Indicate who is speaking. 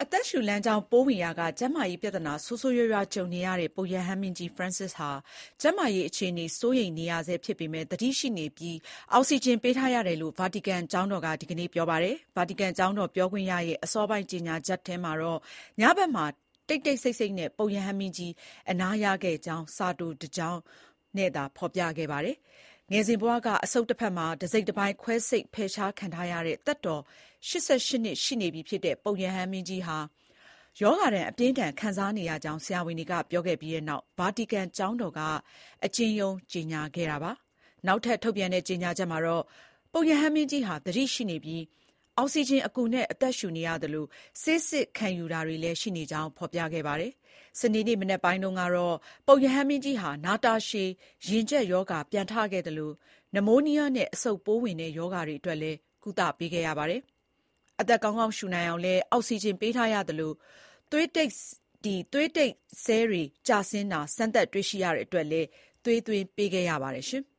Speaker 1: အသက်ရှူလမ်းကြောင်းပိုးဝင်ရာကကျန်းမာရေးပြဿနာဆိုးဆိုးရွားရွားကြုံနေရတဲ့ပုပ်ရဟန်းမင်းကြီး Francis ဟာကျန်းမာရေးအခြေအနေစိုးရိမ်နေရဆဲဖြစ်ပေမဲ့သတိရှိနေပြီးအောက်ဆီဂျင်ပေးထားရတယ်လို့ဗာတီကန်ကျောင်းတော်ကဒီကနေ့ပြောပါတယ်။ဗာတီကန်ကျောင်းတော်ပြောခွင့်ရရဲ့အစောပိုင်းကြေညာချက်ထဲမှာတော့ညဘက်မှာတိတ်တိတ်ဆိတ်ဆိတ်နဲ့ပုပ်ရဟန်းမင်းကြီးအနားရခဲ့ကြောင်းစာတိုတစ်ကြောင်းနဲ့သာဖော်ပြခဲ့ပါတယ်။ငယ်စဉ်ဘဝကအဆုတ်တစ်ဖက်မှာတစိတ်တစ်ပိုင်းခွဲစိတ်ဖယ်ရှားခံထားရတဲ့သက်တော်88နှစ်ရှိနေပြီဖြစ်တဲ့ပုပ်ရဟန်းမင်းကြီးဟာရောဂါဒဏ်အပြင်းထန်ခံစားနေရကြောင်းဆရာဝန်တွေကပြောခဲ့ပြီးတဲ့နောက်ဗာတီကန်ကျောင်းတော်ကအကျဉ်းရုံးကြေညာခဲ့တာပါ။နောက်ထပ်ထုတ်ပြန်တဲ့ကြေညာချက်မှာတော့ပုပ်ရဟန်းမင်းကြီးဟာသတိရှိနေပြီးအောက်ဆီဂျင်အကူနဲ့အသက်ရှူနေရသလိုဆေးစစ်ခံယူတာတွေလည်းရှိနေကြောင်းဖော်ပြခဲ့ပါတယ်။စနေနေ့မနက်ပိုင်းတုန်းကတော့ပုပ်ရဟန်းမင်းကြီးဟာနာတာရှည်ရင်ကျပ်ရောဂါပြန်ထခဲ့သလိုနမိုးနီးယားနဲ့အဆုတ်ပိုးဝင်တဲ့ရောဂါတွေအတွက်လည်းကုသပေးခဲ့ရပါတယ်။အသက်ကောင်းကောင်းရှူနိုင်အောင်လည်းအောက်ဆီဂျင်ပေးထားရသလိုသွေးတိတ်ဆဲတွေကျဆင်းတာစမ်းသပ်တွေ့ရှိရတဲ့အတွက်လည်းသွေးသွင်းပေးခဲ့ရပါတယ်ရှင်။